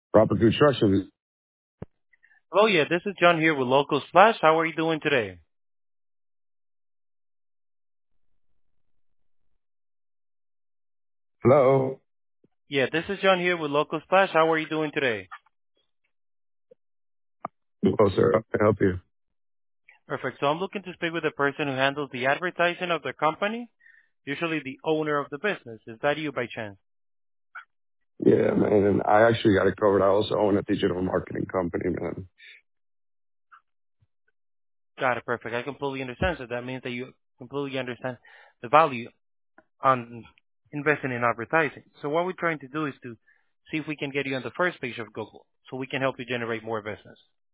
Proper construction. Oh yeah, this is John here with Local Splash. How are you doing today? Hello. Yeah, this is John here with Local Splash. How are you doing today? Hello, sir. How can I help you? Perfect. So I'm looking to speak with the person who handles the advertising of the company, usually the owner of the business. Is that you by chance? Yeah, man. And I actually got it covered. I also own a digital marketing company, man. Got it. Perfect. I completely understand. So that means that you completely understand the value on investing in advertising. So what we're trying to do is to see if we can get you on the first page of Google so we can help you generate more business.